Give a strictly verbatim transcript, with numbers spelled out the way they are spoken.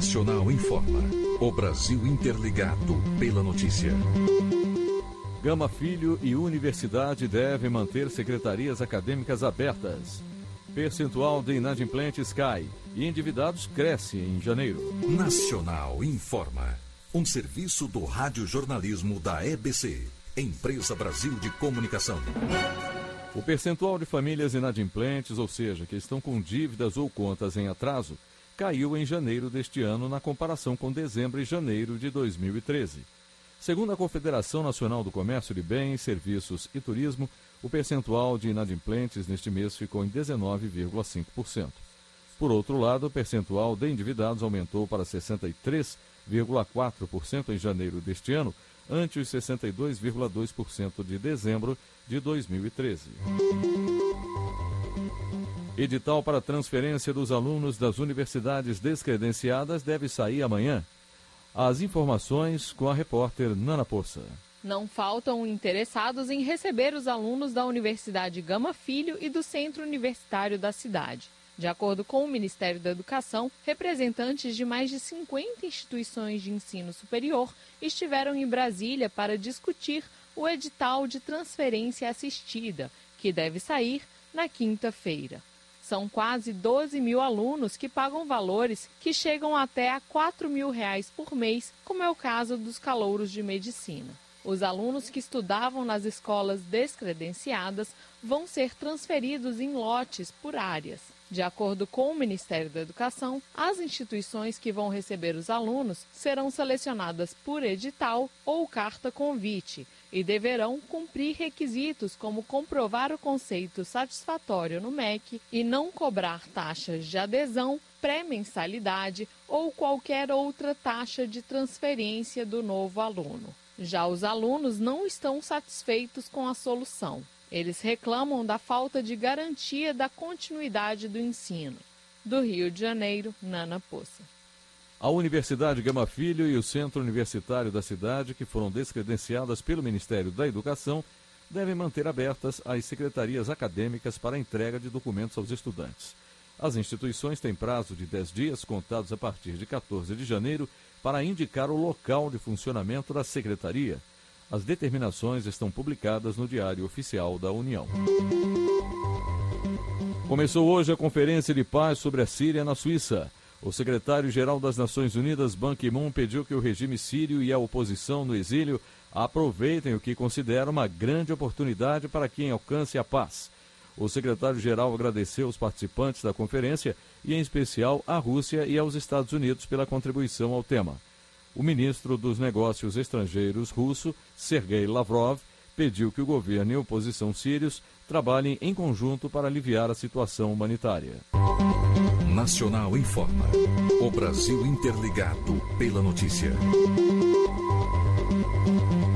Nacional informa. O Brasil interligado pela notícia. Gama Filho e Universidade devem manter secretarias acadêmicas abertas. Percentual de inadimplentes cai e endividados cresce em janeiro. Nacional informa. Um serviço do radiojornalismo da E B C, Empresa Brasil de Comunicação. O percentual de famílias inadimplentes, ou seja, que estão com dívidas ou contas em atraso, caiu em janeiro deste ano na comparação com dezembro e janeiro de dois mil e treze. Segundo a Confederação Nacional do Comércio de Bens, Serviços e Turismo, o percentual de inadimplentes neste mês ficou em dezenove vírgula cinco por cento. Por outro lado, o percentual de endividados aumentou para sessenta e três vírgula quatro por cento em janeiro deste ano, ante os sessenta e dois vírgula dois por cento de dezembro de dois mil e treze. Edital para transferência dos alunos das universidades descredenciadas deve sair amanhã. As informações com a repórter Nana Poça. Não faltam interessados em receber os alunos da Universidade Gama Filho e do Centro Universitário da cidade. De acordo com o Ministério da Educação, representantes de mais de cinquenta instituições de ensino superior estiveram em Brasília para discutir o edital de transferência assistida, que deve sair na quinta-feira. São quase doze mil alunos que pagam valores que chegam até a quatro mil reais por mês, como é o caso dos calouros de medicina. Os alunos que estudavam nas escolas descredenciadas vão ser transferidos em lotes por áreas. De acordo com o Ministério da Educação, as instituições que vão receber os alunos serão selecionadas por edital ou carta convite e deverão cumprir requisitos como comprovar o conceito satisfatório no M E C e não cobrar taxas de adesão, pré-mensalidade ou qualquer outra taxa de transferência do novo aluno. Já os alunos não estão satisfeitos com a solução. Eles reclamam da falta de garantia da continuidade do ensino. Do Rio de Janeiro, Nana Poça. A Universidade Gama Filho e o Centro Universitário da cidade, que foram descredenciadas pelo Ministério da Educação, devem manter abertas as secretarias acadêmicas para a entrega de documentos aos estudantes. As instituições têm prazo de dez dias, contados a partir de quatorze de janeiro, para indicar o local de funcionamento da secretaria. As determinações estão publicadas no Diário Oficial da União. Começou hoje a Conferência de Paz sobre a Síria na Suíça. O secretário-geral das Nações Unidas, Ban Ki-moon, pediu que o regime sírio e a oposição no exílio aproveitem o que considera uma grande oportunidade para quem alcance a paz. O secretário-geral agradeceu os participantes da conferência e, em especial, à Rússia e aos Estados Unidos pela contribuição ao tema. O ministro dos Negócios Estrangeiros russo, Sergei Lavrov, pediu que o governo e a oposição sírios trabalhem em conjunto para aliviar a situação humanitária. Nacional informa. O Brasil interligado pela notícia.